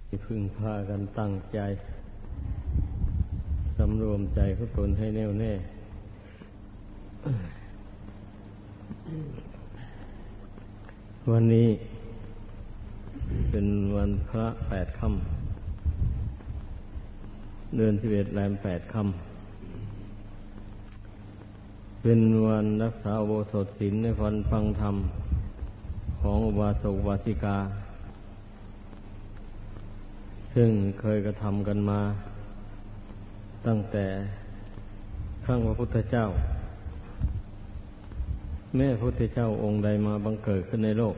พึงพากันตั้งใจสำรวมใจของตนให้แน่วแน่วันนี้เป็นวันพระ8 ค่ำเดือน11 แรม 8 ค่ำเป็นวันรักษาอุโบสถศีลในวันฟังธรรมของอุบาสกอุบาสิกาซึ่งเคยกระทำกันมาตั้งแต่ครั้งพระพุทธเจ้าแม่พระพุทธเจ้าองค์ใดมาบังเกิดขึ้นในโลก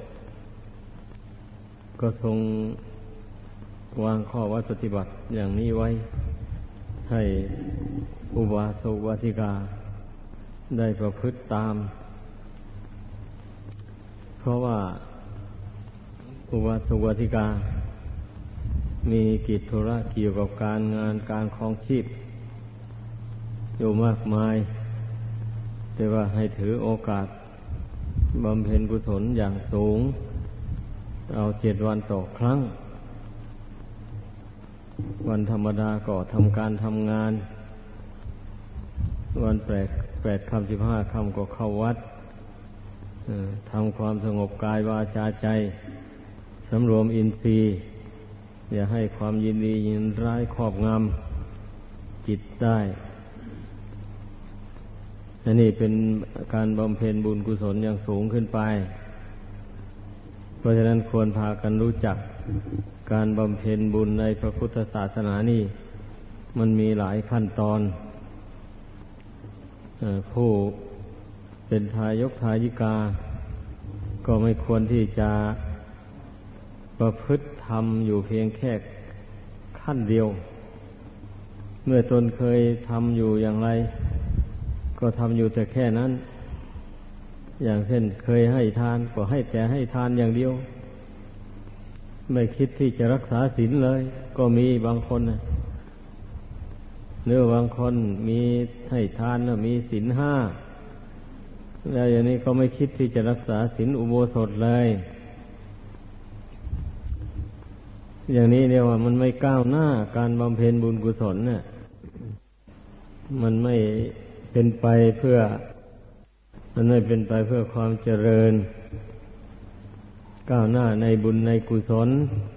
ก็ทรงวางข้อวัดปฏิบัติอย่างนี้ไว้ให้อุบาสกอุบาสิกาได้ประพฤติตามเพราะว่าอุบาสกอุบาสิกามีกิจธุระเกี่ยวกับการงานการครองชีพอยู่มากมายแต่ว่าให้ถือโอกาสบำเพ็ญกุศลอย่างสูงเอา7 วันต่อครั้งวันธรรมดาก็ทำการทำงานวัน8 ค่ำ 15 ค่ำก็เข้าวัดทำความสงบกายวาจาใจสำรวมอินทรีย์อย่าให้ความยินดียินร้ายครอบงำจิตได้อันนี้เป็นการบำเพ็ญบุญกุศลอย่างสูงขึ้นไปเพราะฉะนั้นควรพากันรู้จักการบำเพ็ญบุญในพระพุทธศาสนานี่มันมีหลายขั้นตอนผู้เป็นทายกทายิกาก็ไม่ควรที่จะประพฤติธรรมอยู่เพียงแค่ขั้นเดียวเมื่อตนเคยทำอยู่อย่างไรก็ทำอยู่แต่แค่นั้นอย่างเช่นเคยให้ทานก็ให้แต่ให้ทานอย่างเดียวไม่คิดที่จะรักษาศีลเลยก็มีบางคนหรือบางคนมีให้ทานแล้วมีศีล 5แล้วอย่างนี้ก็ไม่คิดที่จะรักษาศีลอุโบสถเลยอย่างนี้เรียกว่ามันไม่ก้าวหน้าการบำเพ็ญบุญกุศลเนี่ยมันไม่เป็นไปเพื่อความเจริญก้าวหน้าในบุญในกุศล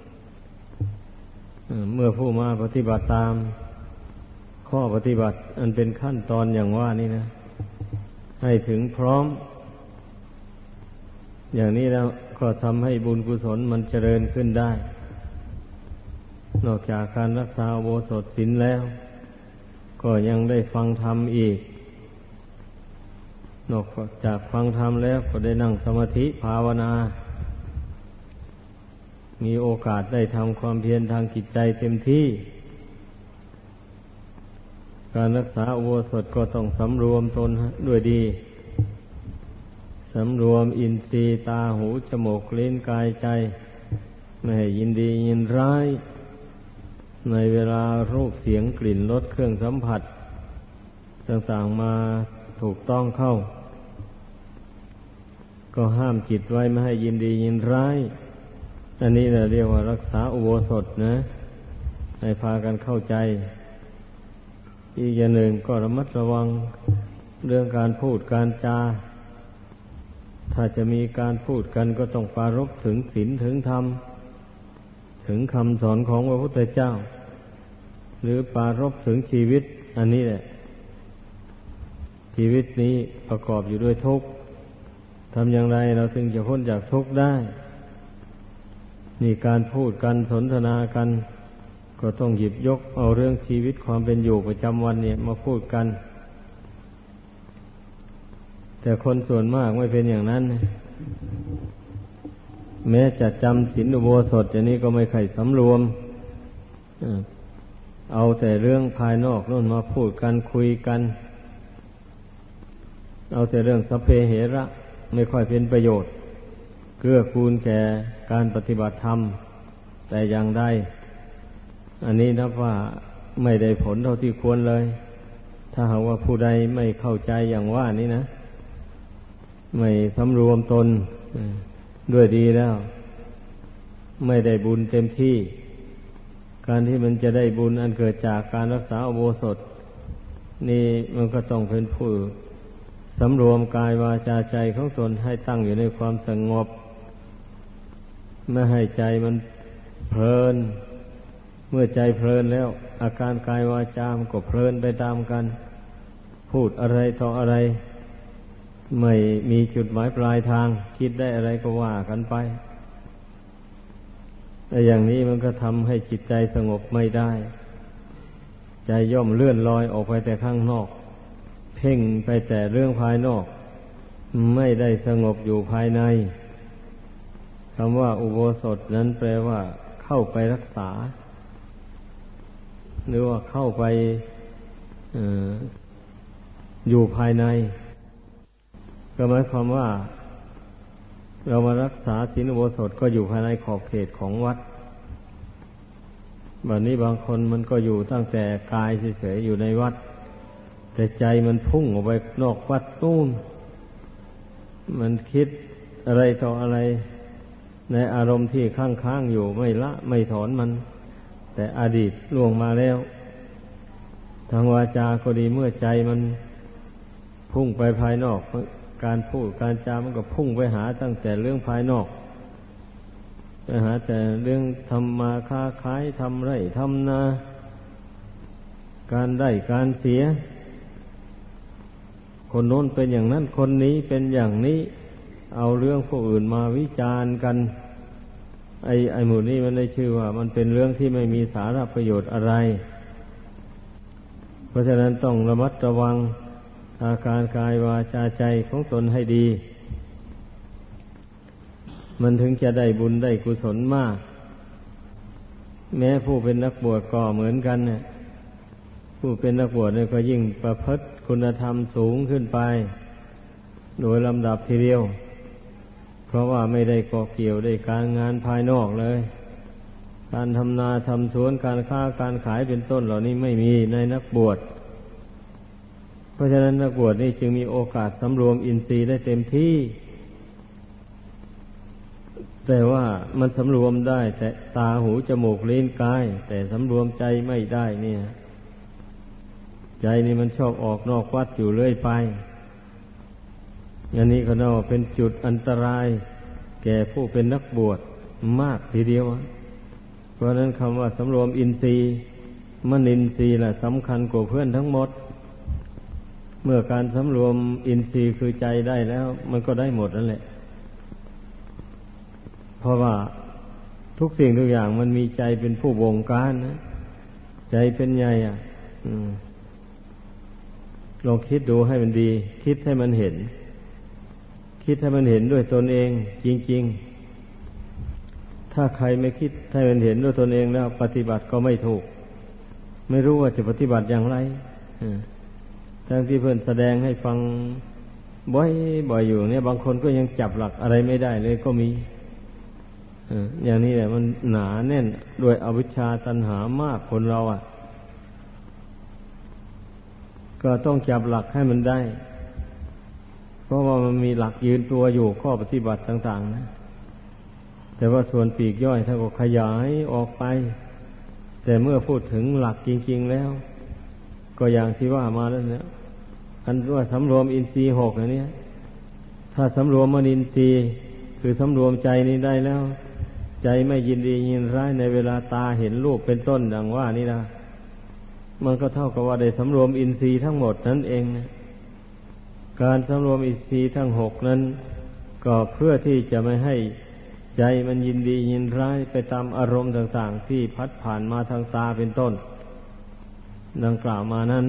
เมื่อผู้มาปฏิบัติตามข้อปฏิบัติอันเป็นขั้นตอนอย่างว่านี่นะให้ถึงพร้อมอย่างนี้แล้วก็ทำให้บุญกุศลมันเจริญขึ้นได้นอกจากการรักษาอุโบสถศีลแล้วก็ยังได้ฟังธรรมอีกนอกจากฟังธรรมแล้วก็ได้นั่งสมาธิภาวนามีโอกาสได้ทำความเพียรทางจิตใจเต็มที่การรักษาอุโบสถก็ต้องสำรวมตนด้วยดีสำรวมอินทรีย์ตาหูจมูกลิ้นกายใจไม่ให้ยินดียินร้ายในเวลารูปเสียงกลิ่นรสเครื่องสัมผัสต่างๆมาถูกต้องเข้าก็ห้ามจิตไว้ไม่ให้ยินดียินร้ายอันนี้เราเรียกว่ารักษาอุโบสถนะให้พากันเข้าใจอีกอย่างหนึ่งก็ระมัดระวังเรื่องการพูดการจาถ้าจะมีการพูดกันก็ต้องปรารภถึงศีลถึงธรรมถึงคำสอนของพระพุทธเจ้าหรือปรารภถึงชีวิตอันนี้แหละชีวิตนี้ประกอบอยู่ด้วยทุกข์ทำอย่างไรเราถึงจะพ้นจากทุกข์ได้นี่การพูดกันสนทนากันก็ต้องหยิบยกเอาเรื่องชีวิตความเป็นอยู่ประจำวันเนี่ยมาพูดกันแต่คนส่วนมากไม่เป็นอย่างนั้นแม้จะจำศีลอุโบสถอย่างนี้ก็ไม่ค่อยสำรวมเอาแต่เรื่องภายนอกนู่นมาพูดกันคุยกันเอาแต่เรื่องสัพเพเหระไม่ค่อยเป็นประโยชน์เกื้อกูลแก่การปฏิบัติธรรมแต่อย่างใดอันนี้นับว่าไม่ได้ผลเท่าที่ควรเลยถ้าหากว่าผู้ใดไม่เข้าใจอย่างว่านี้นะไม่สำรวมตนด้วยดีแล้วไม่ได้บุญเต็มที่การที่มันจะได้บุญอันเกิดจากการรักษาอุโบสถนี่มันก็ต้องเป็นผู้สำรวมกายวาจาใจของตนให้ตั้งอยู่ในความสงบไม่ให้ใจมันเพลินเมื่อใจเพลินแล้วอาการกายวาจามันก็เพลินไปตามกันพูดอะไรต่ออะไรไม่มีจุดหมายปลายทางคิดได้อะไรก็ว่ากันไปแต่อย่างนี้มันก็ทำให้จิตใจสงบไม่ได้ใจย่อมเลื่อนลอยออกไปแต่ข้างนอกเพ่งไปแต่เรื่องภายนอกไม่ได้สงบอยู่ภายในคำว่าอุโบสถนั้นแปลว่าเข้าไปรักษาหรือว่าเข้าไปอยู่ภายในก็หมายความว่าเรามารักษาศีลอุโบสถก็อยู่ภายในขอบเขตของวัดแบบนี้บางคนมันก็อยู่ตั้งแต่กายเฉยๆอยู่ในวัดแต่ใจมันพุ่งออกไปนอกวัดนู่นมันคิดอะไรต่ออะไรในอารมณ์ที่ค้างๆอยู่ไม่ละไม่ถอนมันแต่อดีตล่วงมาแล้วทางวาจาก็ดีเมื่อใจมันพุ่งไปภายนอกการพูดการจามันก็พุ่งไปหาตั้งแต่เรื่องภายนอกไปหาแต่เรื่องทำมาค้าขายทำไร่ทำนาการได้การเสียคนโน้นเป็นอย่างนั้นคนนี้เป็นอย่างนี้เอาเรื่องผู้อื่นมาวิจารณ์กันไอ้หมู่นี้มันได้ชื่อว่ามันเป็นเรื่องที่ไม่มีสาระประโยชน์อะไรเพราะฉะนั้นต้องระมัดระวังอาการกายวาจาใจของตนให้ดีมันถึงจะได้บุญได้กุศลมากแม้ผู้เป็นนักบวชก็เหมือนกันเนี่ยผู้เป็นนักบวชเนี่ยก็ยิ่งประพฤติคุณธรรมสูงขึ้นไปโดยลำดับทีเดียวเพราะว่าไม่ได้เกาะเกี่ยวได้การงานภายนอกเลยการทำนาทำสวนการค้าการขายเป็นต้นเหล่านี้ไม่มีในนักบวชเพราะฉะนั้นนักบวชนี่จึงมีโอกาสสำรวมอินทรีย์ได้เต็มที่แต่ว่ามันสำรวมได้แต่ตาหูจมูกลิ้นกายแต่สำรวมใจไม่ได้เนี่ยใจนี่มันชอบออกนอกวัดอยู่เรื่อยไปอันนี้ก็น่าเป็นจุดอันตรายแก่ผู้เป็นนักบวชมากทีเดียวเพราะนั้นคำว่าสำรวมอินทรีย์มนินทรีย์ล่ะสำคัญกว่าเพื่อนทั้งหมดเมื่อการสำรวมอินทรีย์คือใจได้แล้วมันก็ได้หมดนั่นแหละเพราะว่าทุกสิ่งทุกอย่างมันมีใจเป็นผู้บงการนะใจเป็นใหญ่ลองคิดดูให้มันดีคิดให้มันเห็นคิดให้มันเห็นด้วยตนเองจริงๆถ้าใครไม่คิดให้มันเห็นด้วยตนเองแล้วปฏิบัติก็ไม่ถูกไม่รู้ว่าจะปฏิบัติอย่างไรทั้งที่เพื่อนแสดงให้ฟังบ่อยอยู่เนี่ยบางคนก็ยังจับหลักอะไรไม่ได้เลยก็มีอย่างนี้แหละมันหนาแน่นด้วยอวิชชาตัณหามากคนเราก็ต้องจับหลักให้มันได้เพราะว่ามันมีหลักยืนตัวอยู่ข้อปฏิบัติต่างๆนะแต่ว่าส่วนปลีกย่อยถ้าก็ขยายออกไปแต่เมื่อพูดถึงหลักจริงๆแล้วก็อย่างที่ว่ามาแล้วเนี่ยอันว่าสำรวมอินทรีย์หกอันนี้ถ้าสำรวมมนินทรีย์คือสำรวมใจนี้ได้แล้วใจไม่ยินดียินร้ายในเวลาตาเห็นรูปเป็นต้นดังว่านี่นะมันก็เท่ากับว่าได้สำรวมอินทรีย์ทั้งหมดนั่นเองนะการสำรวมอินทรีย์ทั้งหกนั้นก็เพื่อที่จะไม่ให้ใจมันยินดียินร้ายไปตามอารมณ์ต่างๆที่พัดผ่านมาทางตาเป็นต้นดังกล่าวมานั้น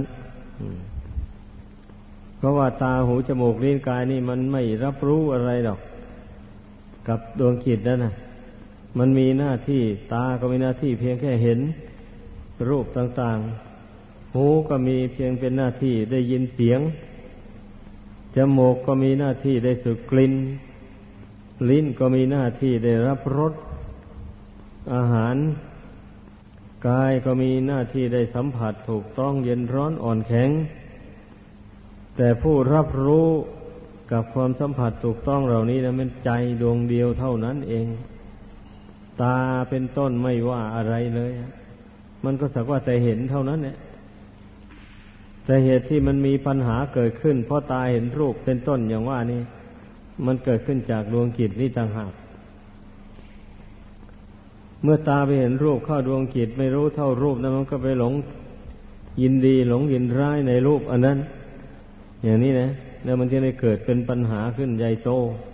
เพราะว่าตาหูจมูกลิ้นกายนี่มันไม่รับรู้อะไรหรอกกับดวงจิตนั่นนะมันมีหน้าที่ตาก็มีหน้าที่เพียงแค่เห็นรูปต่างๆหูก็มีเพียงเป็นหน้าที่ได้ยินเสียงจมูกก็มีหน้าที่ได้สูดกลิ่นลิ้นก็มีหน้าที่ได้รับรสอาหารกายก็มีหน้าที่ได้สัมผัสถูกต้องเย็นร้อนอ่อนแข็งแต่ผู้รับรู้กับความสัมผัสถูกต้องเหล่านี้นะมันใจดวงเดียวเท่านั้นเองตาเป็นต้นไม่ว่าอะไรเลยมันก็สักว่าแต่เห็นเท่านั้นเนี่ยแต่เหตุที่มันมีปัญหาเกิดขึ้นเพราะตาเห็นรูปเป็นต้นอย่างว่านี่มันเกิดขึ้นจากดวงจิตนี่ต่างหากเมื่อตาไปเห็นรูปเข้าดวงจิตไม่รู้เท่ารูปนั้นมันก็ไปหลงยินดีหลงยินร้ายในรูปอันนั้นอย่างนี้นะแล้วมันจะได้เกิดเป็นปัญหาขึ้นใหญ่โต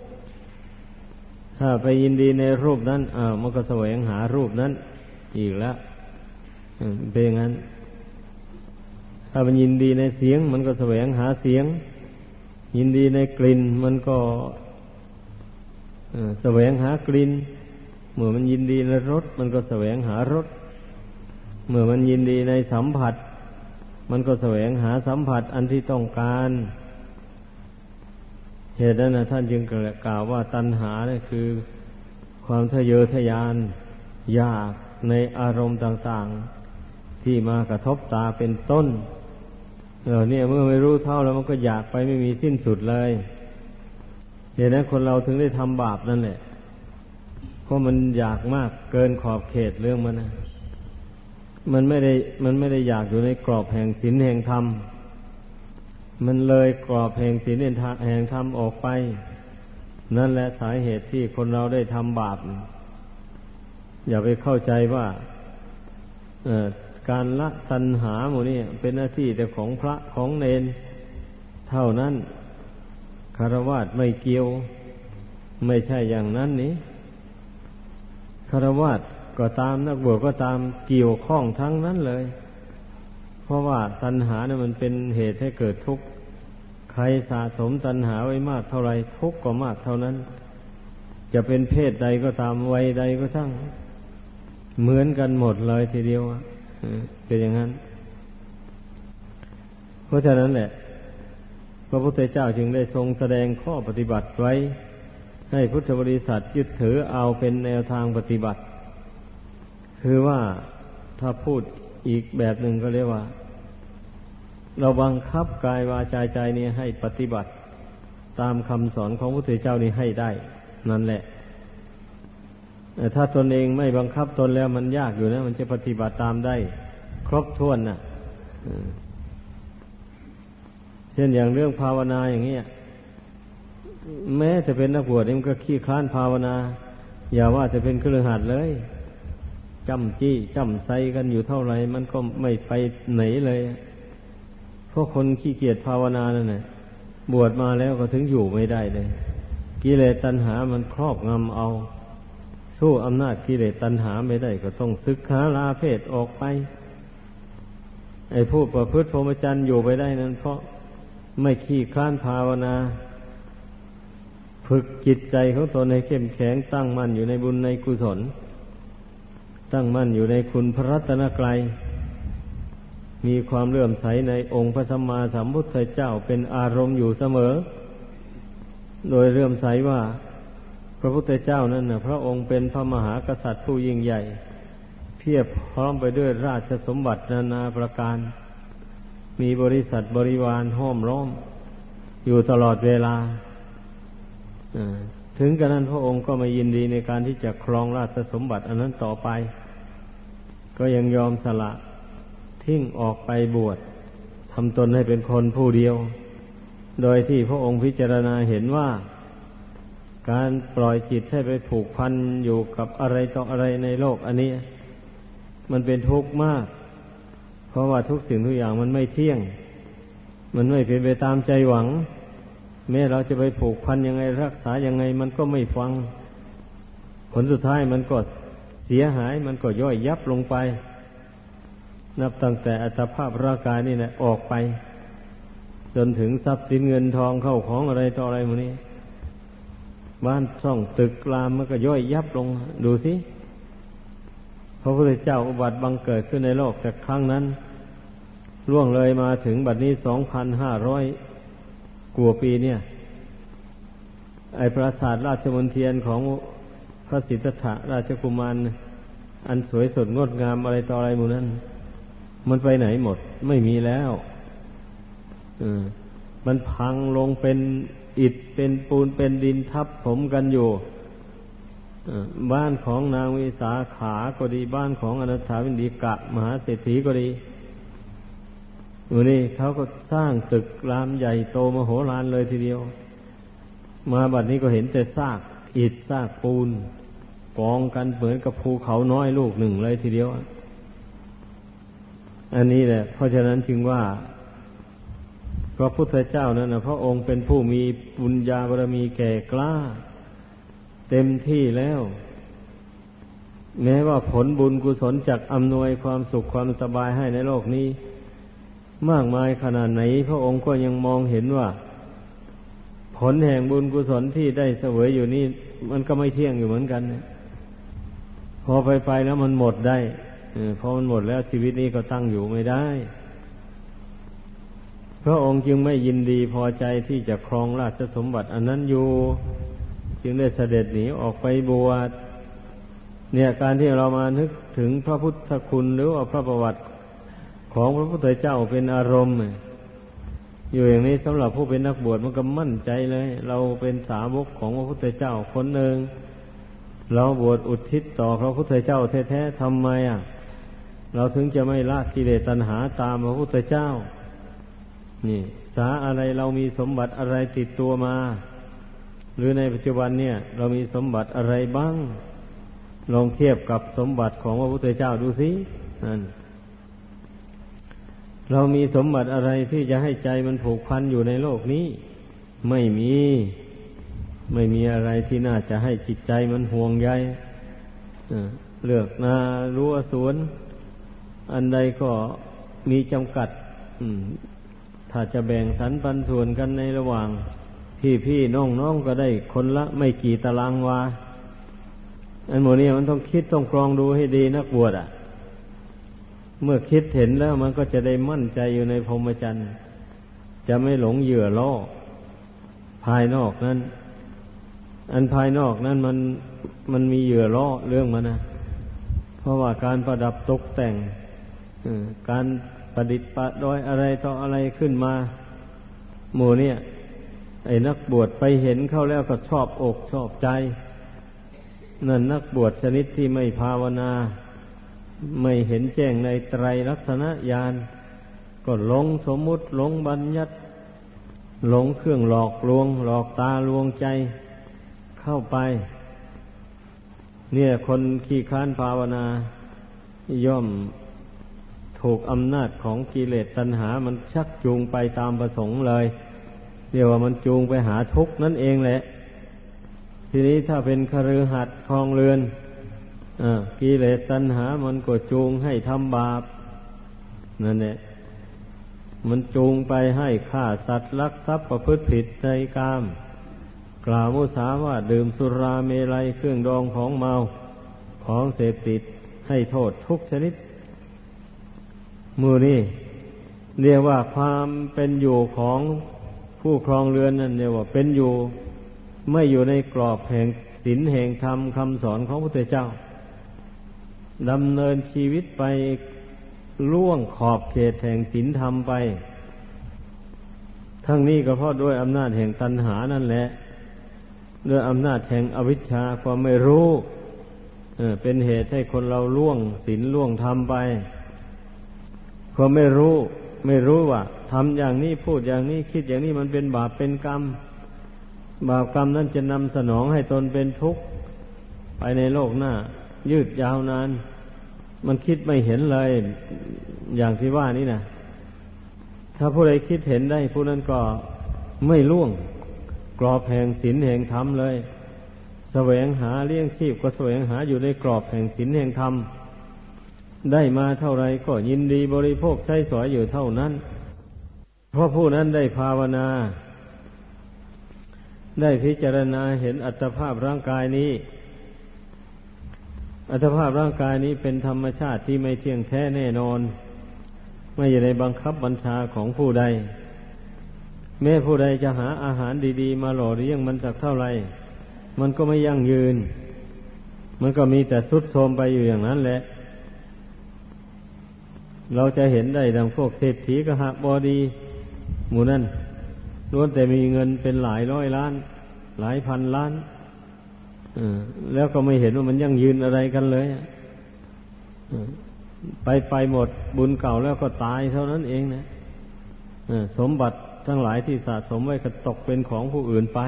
ถ้าไปยินดีในรูปนั้นมันก็แสวงหารูปนั้นอีกแล้วเป็นอย่างนั้นถ้ามันยินดีในเสียงมันก็แสวงหาเสียงยินดีในกลิ่นมันก็แสวงหากลิ่นเมื่อมันยินดีในรสมันก็แสวงหารสเมื่อมันยินดีในสัมผัสมันก็แสวงหาสัมผัสอันที่ต้องการเหตุนั้นนะท่านจึงกล่าวว่าตัณหาเนี่ยคือความทะเยอทะยานอยากในอารมณ์ต่างๆที่มากระทบตาเป็นต้นเนี่ยเมื่อไม่รู้เท่าแล้วมันก็อยากไปไม่มีสิ้นสุดเลยเหตุนั้นคนเราถึงได้ทำบาปนั่นแหละเพราะมันอยากมากเกินขอบเขตเรื่องมันนะมันไม่ได้อยากอยู่ในกรอบแห่งศีลแห่งธรรมมันเลยกรอบแห่งศีลแห่งธรรมออกไปนั่นแหละสาเหตุที่คนเราได้ทำบาปอย่าไปเข้าใจว่าการละตัณหาหมู่นี้เป็นหน้าที่แต่ของพระของเณรเท่านั้นฆราวาสไม่เกี่ยวไม่ใช่อย่างนั้นนี้ฆราวาสก็ตามนักบวชก็ตามเกี่ยวข้องทั้งนั้นเลยเพราะว่าตัณหาเนี่ยมันเป็นเหตุให้เกิดทุกข์ใครสะสมตัณหาไว้มากเท่าไรทุกข์ก็มากเท่านั้นจะเป็นเพศใดก็ตามวัยใดก็ช่างเหมือนกันหมดเลยทีเดียวเป็นอย่างนั้นเพราะฉะนั้นแหละพระพุทธเจ้าจึงได้ทรงแสดงข้อปฏิบัติไว้ให้พุทธบริษัทยึดถือเอาเป็นแนวทางปฏิบัติคือว่าถ้าพูดอีกแบบหนึ่งก็เรียกว่าเราบังคับกายวาจาใจนี้ให้ปฏิบัติตามคำสอนของพระพุทธเจ้านี้ให้ได้นั่นแหละแต่ถ้าตนเองไม่บังคับตนแล้วมันยากอยู่นะมันจะปฏิบัติตามได้ครบถ้วนน่ะเช่นอย่างเรื่องภาวนาอย่างนี้แม้จะเป็นนักบวชมันก็ขี้คร้านภาวนาอย่าว่าจะเป็นคฤหัสถ์เลยจ้ำจี้จ้ำไซกันอยู่เท่าไหร่มันก็ไม่ไปไหนเลยเพราะคนขี้เกียจภาวนานั่นแหละบวชมาแล้วก็ถึงอยู่ไม่ได้เลยกิเลสตัณหามันครอบงำเอาสู้อำนาจกิเลสตัณหาไม่ได้ก็ต้องศึกษาลาเพศออกไปไอ้ผู้ประพฤติพรหมจรรย์อยู่ไปได้นั้นเพราะไม่ขี้คร้านภาวนาฝึกจิตใจของตนให้เข้มแข็งตั้งมั่นอยู่ในบุญในกุศลตั้งมั่นอยู่ในคุณพระรัตนตรัยมีความเลื่อมใสในองค์พระสัมมาสัมพุทธเจ้าเป็นอารมณ์อยู่เสมอโดยเลื่อมใสว่าพระพุทธเจ้านั้นนะพระองค์เป็นพระมหากษัตริย์ผู้ยิ่งใหญ่เพียบพร้อมไปด้วยราชสมบัตินานาประการมีบริษัทบริวารห้อมล้อมอยู่ตลอดเวลาถึงกระนั้นพระองค์ก็ไม่ยินดีในการที่จะครองราชสมบัติอันนั้นต่อไปก็ยังยอมสละทิ้งออกไปบวชทำตนให้เป็นคนผู้เดียวโดยที่พระองค์พิจารณาเห็นว่าการปล่อยจิตให้ไปผูกพันอยู่กับอะไรต่ออะไรในโลกอันนี้มันเป็นทุกข์มากเพราะว่าทุกสิ่งทุกอย่างมันไม่เที่ยงมันไม่เป็นไปตามใจหวังแม้เราจะไปผูกพันยังไงรักษายังไงมันก็ไม่ฟังผลสุดท้ายมันก็เสียหายมันก็ย่อยยับลงไปนับตั้งแต่อัตภาพร่างกายนี่แหละออกไปจนถึงทรัพย์สินเงินทองเข้าของอะไรต่ออะไรหมดนี้บ้านช่องตึกรามมันก็ย่อยยับลงดูสิพระพุทธเจ้าอุบัติบังเกิดขึ้นในโลกแต่ครั้งนั้นล่วงเลยมาถึงบัดนี้ 2,500 กว่าปีเนี่ยไอ้ปราสาทราชมณฑีของพระสิทธัตถะราชกุมารอันสวยสดงดงามอะไรต่ออะไรหมู่นั้นมันไปไหนหมดไม่มีแล้วมันพังลงเป็นอิฐเป็นปูนเป็นดินทับถมกันอยู่บ้านของนางวิสาขาก็ดีบ้านของอนัฏฐาวินดิกะมหาเศรษฐีก็ดีวันนี้เขาก็สร้างตึกรามใหญ่โตมโหฬารเลยทีเดียวมาบัดนี้ก็เห็นแต่ซากอิฐซากปูนกองกันเหมือนกับภูเขาน้อยลูกหนึ่งเลยทีเดียวอันนี้แหละเพราะฉะนั้นจึงว่าพระพุทธเจ้านั้นนะพระองค์เป็นผู้มีบุญญาบารมีแก่กล้าเต็มที่แล้วแม้ว่าผลบุญกุศลจักอำนวยความสุขความสบายให้ในโลกนี้มากมายขนาดไหนพระองค์ก็ยังมองเห็นว่าผลแห่งบุญกุศลที่ได้เสวยอยู่นี่มันก็ไม่เที่ยงอยู่เหมือนกันพอไปแล้วมันหมดได้พอมันหมดแล้วชีวิตนี้ก็ตั้งอยู่ไม่ได้พระองค์จึงไม่ยินดีพอใจที่จะครองราชสมบัติอันนั้นอยู่จึงได้เสด็จหนีออกไปบวชเนี่ยการที่เรามานึกถึงพระพุทธคุณหรือว่าพระประวัติของพระพุทธเจ้าเป็นอารมณ์อยู่อย่างนี้สำหรับผู้เป็นนักบวชมันก็มั่นใจเลยเราเป็นสาวกของพระพุทธเจ้าคนหนึ่งเราบวชอุทิศต่อพระพุทธเจ้าแท้ๆทำไมเราถึงจะไม่ละกิเลสตัณหาตามพระพุทธเจ้านี่สาอะไรเรามีสมบัติอะไรติดตัวมาหรือในปัจจุบันเนี่ยเรามีสมบัติอะไรบ้างลองเทียบกับสมบัติของพระพุทธเจ้าดูสินั่นเรามีสมบัติอะไรที่จะให้ใจมันผูกพันอยู่ในโลกนี้ไม่มีอะไรที่น่าจะให้จิตใจมันห่วงใยเลือกนารั้วสวนอันใดก็มีจำกัดถ้าจะแบ่งสรรปันส่วนกันในระหว่างพี่น้องก็ได้คนละไม่กี่ตารางวาอันหมดนี้มันต้องคิดต้องกรองดูให้ดีนักบวชเมื่อคิดเห็นแล้วมันก็จะได้มั่นใจอยู่ในพรหมจรรย์จะไม่หลงเหยื่อล่อภายนอกนั้นอันภายนอกนั้นมันมีเหยื่อล่อเรื่องมันนะเพราะว่าการประดับตกแต่งการประดิษฐ์ประดอยอะไรต่ออะไรขึ้นมาหมู่เนี่ยไอ้นักบวชไปเห็นเข้าแล้วก็ชอบอกชอบใจนั่นนักบวชชนิดที่ไม่ภาวนาไม่เห็นแจ้งในไตรลักษณญาณก็หลงสมมุติหลงบัญญัติหลงเครื่องหลอกลวงหลอกตาลวงใจเข้าไปเนี่ยคนขี้ค้านภาวนาย่อมถูกอำนาจของกิเลสตัณหามันชักจูงไปตามประสงค์เลยเรียกว่ามันจูงไปหาทุกข์นั่นเองแหละทีนี้ถ้าเป็นคฤหัสถ์ครองเรือนกิเลสตัณหามันก็จูงให้ทำบาปนั่นแหละมันจูงไปให้ฆ่าสัตว์ลักทรัพย์ประพฤติผิดในกามกล่าวมุสาวาทดื่มสุราเมลัยเครื่องดองของเมาของเสพติดให้โทษทุกชนิดมือนี่เรียกว่าความเป็นอยู่ของผู้ครองเรือนนั่นเรียกว่าเป็นอยู่ไม่อยู่ในกรอบแห่งศีลแห่งธรรมคำสอนของพระพุทธเจ้าดำเนินชีวิตไปล่วงขอบเขตแห่งศีลธรรมไปทั้งนี้ก็เพราะด้วยอำนาจแห่งตัณหานั่นแหละด้วยอำนาจแห่งอวิชชาความไม่รู้เป็นเหตุให้คนเราล่วงศีลล่วงธรรมไปความไม่รู้ว่าทำอย่างนี้พูดอย่างนี้คิดอย่างนี้มันเป็นบาปเป็นกรรมบาปกรรมนั้นจะนำสนองให้ตนเป็นทุกข์ไปในโลกหน้ายืดยาวนานมันคิดไม่เห็นเลยอย่างที่ว่านี่นะถ้าผู้ใดคิดเห็นได้ผู้นั้นก็ไม่ล่วงกรอบแห่งศีลแห่งธรรมเลยแสวงหาเลี้ยงชีพก็แสวงหาอยู่ในกรอบแห่งศีลแห่งธรรมได้มาเท่าไรก็ยินดีบริโภคใช้สอยอยู่เท่านั้นเพราะผู้นั้นได้ภาวนาได้พิจารณาเห็นอัตภาพร่างกายนี้อัตภาพร่างกายนี้เป็นธรรมชาติที่ไม่เที่ยงแท้แน่นอนไม่อยู่ในบังคับบัญชาของผู้ใดแม้ผู้ใดจะหาอาหารดีๆมาหล่อเลี้ยงมันสักเท่าไรมันก็ไม่ยั่งยืนมันก็มีแต่ทรุดโทรมไปอยู่อย่างนั้นแหละเราจะเห็นได้ดังพวกเศรษฐีกหบดีหมู่นั้นล้วนแต่มีเงินเป็นหลายร้อยล้านหลายพันล้านแล้วก็ไม่เห็นว่ามันยั่งยืนอะไรกันเลยไปหมดบุญเก่าแล้วก็ตายเท่านั้นเองนะสมบัติทั้งหลายที่สะสมไว้ก็ตกเป็นของผู้อื่นไป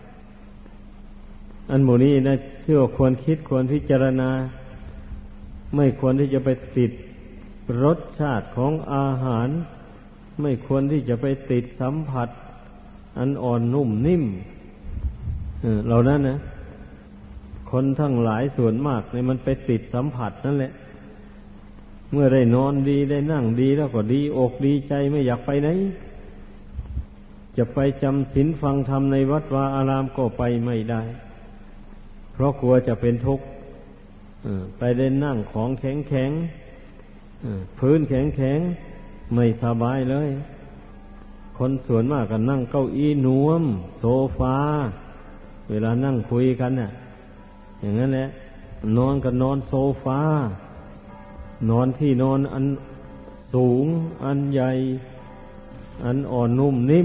อันหมู่นี้นะเชื่อควรคิดควรพิจารณาไม่ควรที่จะไปติดรสชาติของอาหารไม่ควรที่จะไปติดสัมผัสอันอ่อนนุ่มนิ่มเหล่านั้นนะคนทั้งหลายส่วนมากเนี่ยมันไปติดสัมผัสนั่นแหละเมื่อได้นอนดีได้นั่งดีแล้วก็ดีอกดีใจไม่อยากไปไหนจะไปจำศีลฟังธรรมในวัดวาอารามก็ไปไม่ได้เพราะกลัวจะเป็นทุกข์ไปได้นั่งของแข็งแข็งพื้นแข็งแข็งไม่สบายเลยคนส่วนมากก็นั่งเก้าอี้นวมโซฟาเวลานั่งคุยกันน่ะอย่างนั้นแหละนอนก็นอนโซฟานอนที่นอนอันสูงอันใหญ่อันอ่อนนุ่มนิ่ม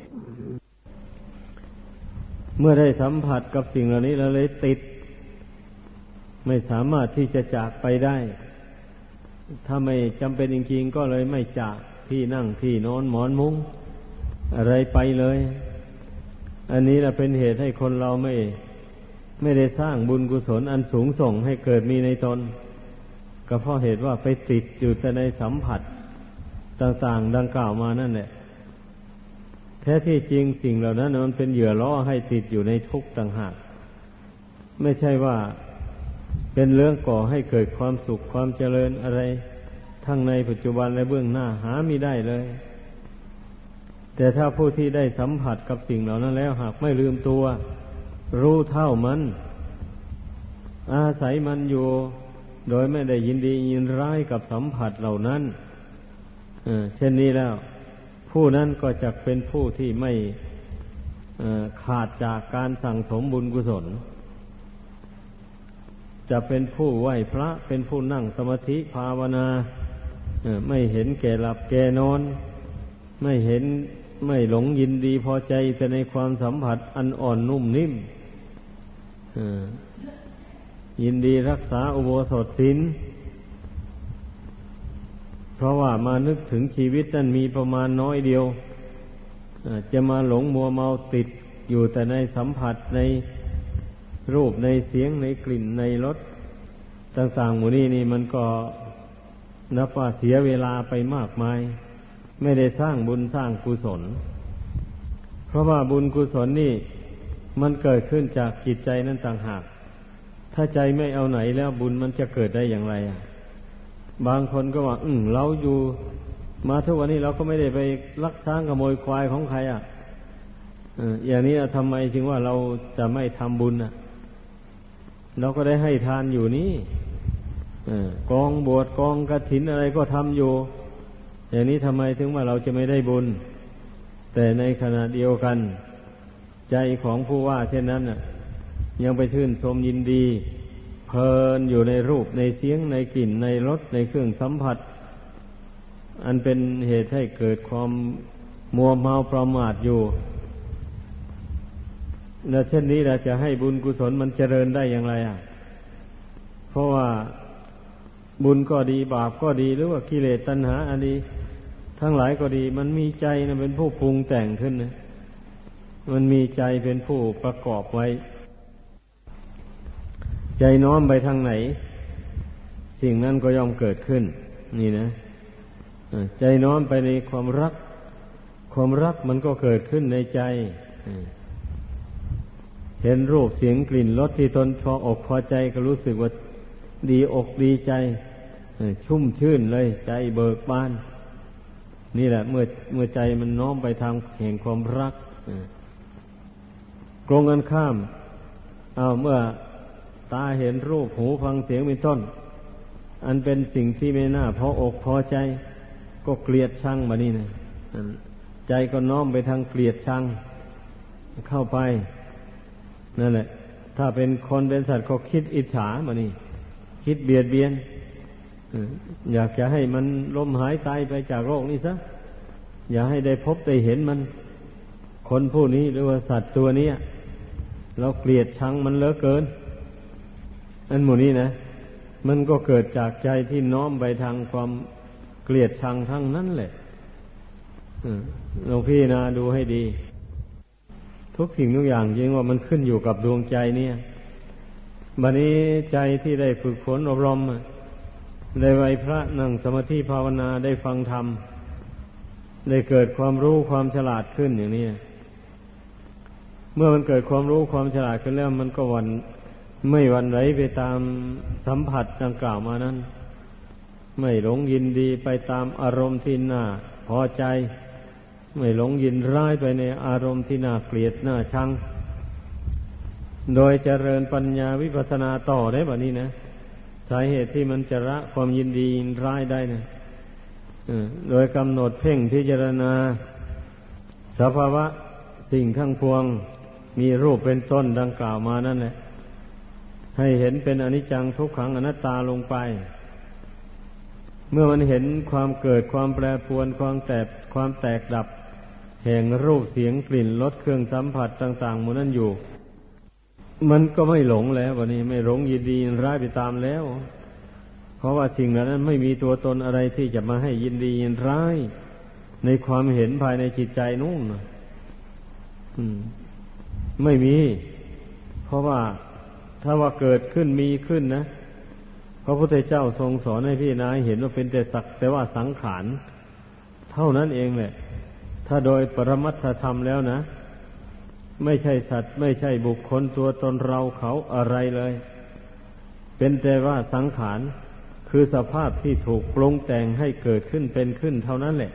เมื่อได้สัมผัสกับสิ่งเหล่านี้แล้วเลยติดไม่สามารถที่จะจากไปได้ถ้าไม่จำเป็นจริงๆก็เลยไม่จากที่นั่งที่นอนหมอนมุ้งอะไรไปเลยอันนี้แหละเป็นเหตุให้คนเราไม่ได้สร้างบุญกุศลอันสูงส่งให้เกิดมีในตนก็เพราะเหตุว่าไปติดอยู่แต่ในสัมผัสต่างๆดังกล่าวมานั่นแหละแท้ที่จริงสิ่งเหล่านั้นมันเป็นเหยื่อล่อให้ติดอยู่ในทุกข์ต่างหากไม่ใช่ว่าเป็นเรื่องก่อให้เกิดความสุขความเจริญอะไรทั้งในปัจจุบันและเบื้องหน้าหาไม่ได้เลยแต่ถ้าผู้ที่ได้สัมผัสกับสิ่งเหล่านั้นแล้วหากไม่ลืมตัวรู้เท่ามันอาศัยมันอยู่โดยไม่ได้ยินดียินร้ายกับสัมผัสเหล่านั้นเช่นนี้แล้วผู้นั้นก็จะเป็นผู้ที่ไม่ขาดจากการสั่งสมบุญกุศลจะเป็นผู้ไหว้พระเป็นผู้นั่งสมาธิภาวนาไม่เห็นแก่หลับแก่นอนไม่หลงยินดีพอใจแต่ในความสัมผัสอันอ่อนนุ่มนิ่มยินดีรักษาอุโบสถศีลเพราะว่ามานึกถึงชีวิตนั้นมีประมาณน้อยเดียวจะมาหลงมัวเมาติดอยู่แต่ในสัมผัสในรูปในเสียงในกลิ่นในรสต่างๆหมู่นี้นี่มันก็นับว่าเสียเวลาไปมากมายไม่ได้สร้างบุญสร้างกุศลเพราะว่าบุญกุศลนี่มันเกิดขึ้นจากจิตใจนั่นต่างหากถ้าใจไม่เอาไหนแล้วบุญมันจะเกิดได้อย่างไรบางคนก็ว่าเราอยู่มาทุกวันนี้เราก็ไม่ได้ไปลักช้างขโมยควายของใครอย่างนี้ทำไมจึงว่าเราจะไม่ทำบุญเราก็ได้ให้ทานอยู่นี่กองบวชกองกฐินอะไรก็ทำอยู่อย่างนี้ทำไมถึงว่าเราจะไม่ได้บุญแต่ในขณะเดียวกันใจของผู้ว่าเช่นนั้นยังไปชื่นชมยินดีเพลินอยู่ในรูปในเสียงในกลิ่นในรสในเครื่องสัมผัสอันเป็นเหตุให้เกิดความมัวเมาประมาทอยู่และเช่นนี้เราจะให้บุญกุศลมันเจริญได้อย่างไรเพราะว่าบุญก็ดีบาปก็ดีหรือว่ากิเลสตัณหาอันดีทั้งหลายก็ดีมันมีใจนะเป็นผู้ปรุงแต่งขึ้นนะมันมีใจเป็นผู้ประกอบไว้ใจน้อมไปทางไหนสิ่งนั้นก็ย่อมเกิดขึ้นนี่นะใจน้อมไปในความรักมันก็เกิดขึ้นในใจเห็นรูปเสียงกลิ่นรสที่ตนพออกพอใจก็รู้สึกว่าดีอกดีใจชุ่มชื่นเลยใจเบิกบานนี่แหละเมื่อใจมันน้อมไปทางแห่งความรักตรงกันข้ามเมื่อตาเห็นรูปหูฟังเสียงเป็นต้นอันเป็นสิ่งที่ไม่น่าพออกพอใจก็เกลียดชังมานี่นะใจก็น้อมไปทางเกลียดชังเข้าไปนั่นแหละถ้าเป็นคนเป็นสัตว์ก็คิดอิจฉามานี่คิดเบียดเบียนอยากจะให้มันล้มหายตายไปจากโลกนี้ซะอย่าให้ได้พบได้เห็นมันคนผู้นี้หรือว่าสัตว์ตัวนี้เราเกลียดชังมันเหลือเกินอันหมู่นี้นะมันก็เกิดจากใจที่น้อมไปทางความเกลียดชังทั้งนั้นแหละลองพิจารณาดูให้ดีทุกสิ่งทุกอย่างจริงว่ามันขึ้นอยู่กับดวงใจเนี่ยบัดนี้ใจที่ได้ฝึกฝนอบรมได้ไหวพระนั่งสมาธิภาวนาได้ฟังธรรมได้เกิดความรู้ความฉลาดขึ้นอย่างนี้เมื่อมันเกิดความรู้ความฉลาดขึ้นแล้วมันก็ไม่หวั่นไหวไปตามสัมผัสดังกล่าวมานั้นไม่หลงยินดีไปตามอารมณ์ที่น่าพอใจไม่หลงยินร้ายไปในอารมณ์ที่น่าเกลียดน่าชังโดยเจริญปัญญาวิปัสสนาต่อได้แบบนี้นะสาเหตุที่มันจะละความยินดียินร้ายได้นะโดยกำหนดเพ่งพิจารณาสภาวะสิ่งทั้งปวงมีรูปเป็นต้นดังกล่าวมานั่นแหละให้เห็นเป็นอนิจจังทุกขังอนัตตาลงไปเมื่อมันเห็นความเกิดความแปรปรวนความแตกดับแห่งรูปเสียงกลิ่นรสเครื่องสัมผัสต่างๆหมดนั้นอยู่มันก็ไม่หลงแล้ววันนี้ไม่หลงยินดียินร้ายไปตามแล้วเพราะว่าสิ่งเหล่านั้นไม่มีตัวตนอะไรที่จะมาให้ยินดียินร้ายในความเห็นภายในจิตใจนู่นไม่มีเพราะว่าถ้าว่าเกิดขึ้นมีขึ้นนะพระพุทธเจ้าทรงสอนให้พี่นายเห็นว่าเป็นแต่สักแต่ว่าสังขารเท่านั้นเองแหละถ้าโดยปรมัตถธรรมแล้วนะไม่ใช่สัตว์ไม่ใช่บุคคลตัวตนเราเขาอะไรเลยเป็นแต่ว่าสังขารคือสภาพที่ถูกปรุงแต่งให้เกิดขึ้นเป็นขึ้นเท่านั้นแหละ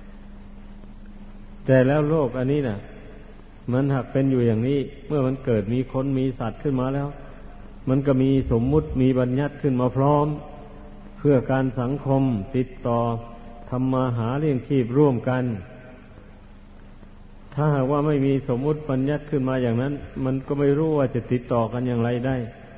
แต่แล้วโลกอันนี้น่ะมันหากเป็นอยู่อย่างนี้เมื่อมันเกิดมีคนมีสัตว์ขึ้นมาแล้วมันก็มีสมมุติมีบัญญัติขึ้นมาพร้อมเพื่อการสังคมติดต่อทำมาหาเลี้ยงชีพร่วมกันถ้าหากว่าไม่มีสมมุติบัญญัติขึ้นมาอย่างนั้นมันก็ไม่รู้ว่าจะติดต่อกันอย่างไรได้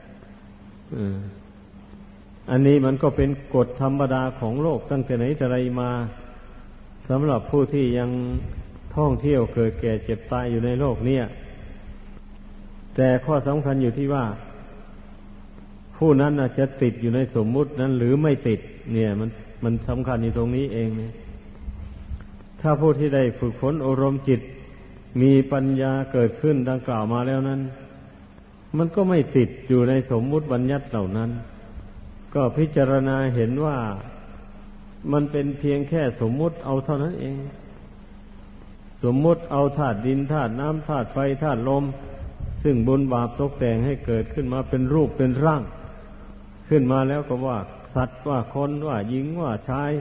อันนี้มันก็เป็นกฎธรรมดาของโลกตั้งแต่ไหนแต่ไรมาสำหรับผู้ที่ยังท่องเที่ยวเกิดแก่เจ็บตายอยู่ในโลกเนี่ยแต่ข้อสำคัญอยู่ที่ว่าผู้นั้นจะติดอยู่ในสมมุตินั้นหรือไม่ติดเนี่ยมันสำคัญอยู่ตรงนี้เองเนี่ยถ้าผู้ที่ได้ฝึกฝนอบรมจิตมีปัญญาเกิดขึ้นดังกล่าวมาแล้วนั้นมันก็ไม่ติดอยู่ในสมมุติบัญญัติเหล่านั้นก็พิจารณาเห็นว่ามันเป็นเพียงแค่สมมุติเอาเท่านั้นเองสมมุติเอาธาตุดินธาตุน้ำธาตุไฟธาตุลมซึ่งบุญบาปตกแต่งให้เกิดขึ้นมาเป็นรูปเป็นร่างขึ้นมาแล้วก็ว่าสัตว์ว่าคนว่าหญิงว่าชาย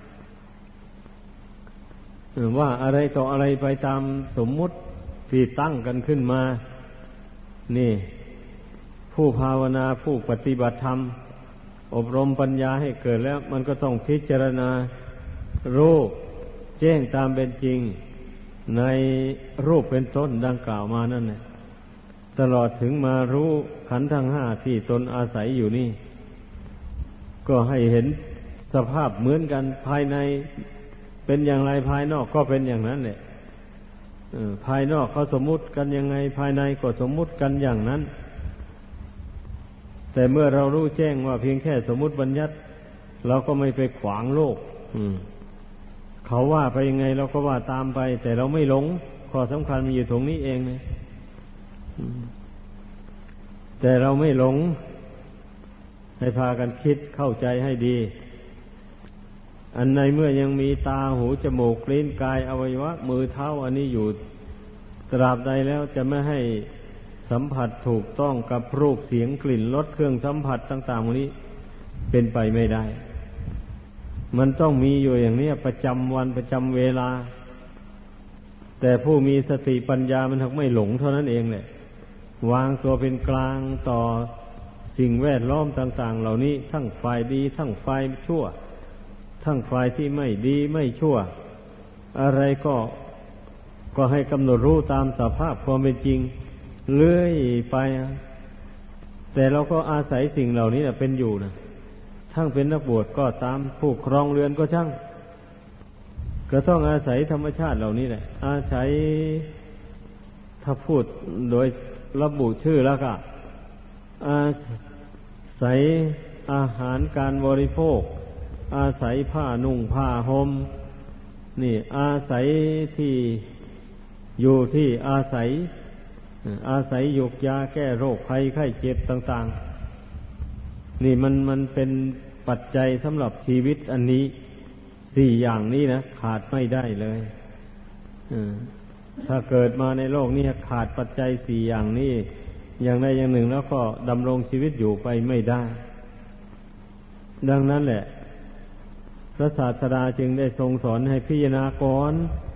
ว่าอะไรต่ออะไรไปตามสมมุติที่ตั้งกันขึ้นมานี่ผู้ภาวนาผู้ปฏิบัติธรรมอบรมปัญญาให้เกิดแล้วมันก็ต้องพิจารณารูปแจ้งตามเป็นจริงในรูปเป็นต้นดังกล่าวมานั่นแหละตลอดถึงมารู้ขันธ์ทั้งห้าที่ตนอาศัยอยู่นี่ก็ให้เห็นสภาพเหมือนกันภายในเป็นอย่างไรภายนอกก็เป็นอย่างนั้นแหละภายนอกเขาสมมุติกันยังไงภายในก็สมมุติกันอย่างนั้นแต่เมื่อเรารู้แจ้งว่าเพียงแค่สมมุติบัญญัติเราก็ไม่ไปขวางโลกเขาว่าไปยังไงเราก็ว่าตามไปแต่เราไม่หลงข้อสำคัญมันอยู่ตรงนี้เองนะแต่เราไม่หลงให้พากันคิดเข้าใจให้ดีอันในเมื่อยังมีตาหูจมูกลิ้นกายอวัยวะมือเท้าอันนี้อยู่ตราบใดแล้วจะไม่ให้สัมผัสถูกต้องกับรูปเสียงกลิ่นรสเครื่องสัมผัสต่างๆพวกนี้เป็นไปไม่ได้มันต้องมีอยู่อย่างนี้ประจำวันประจำเวลาแต่ผู้มีสติปัญญามันถึงไม่หลงเท่านั้นเองแหละวางตัวเป็นกลางต่อสิ่งแวดล้อมต่างๆเหล่านี้ทั้งฝ่ายดีทั้งฝ่ายชั่วทั้งฝ่ายที่ไม่ดีไม่ชั่วอะไรก็ให้กำหนดรู้ตามสภาพความเป็นจริงเลื่อยไปแต่เราก็อาศัยสิ่งเหล่านี้เป็นอยู่นะทั้งเป็นนักบวชก็ตามผู้ครองเรือนก็ช่างก็ต้องอาศัยธรรมชาติเหล่านี้แหละอาศัยถ้าพูดโดยระบุชื่อแล้วก็อาศัยอาหารการบริโภคอาศัยผ้านุ่งผ้าห่มนี่อาศัยที่อยู่ที่อาศัยยุกยาแก้โรคภัยไข้เจ็บต่างๆนี่มันเป็นปัจจัยสำหรับชีวิตอันนี้สี่อย่างนี้นะขาดไม่ได้เลยถ้าเกิดมาในโลกนี้ขาดปัจจัยสี่อย่างนี้อย่างใดอย่างหนึ่งแล้วก็ดำรงชีวิตอยู่ไปไม่ได้ดังนั้นแหละพระศาสดาจึงได้ทรงสอนให้พิจารณาก่อน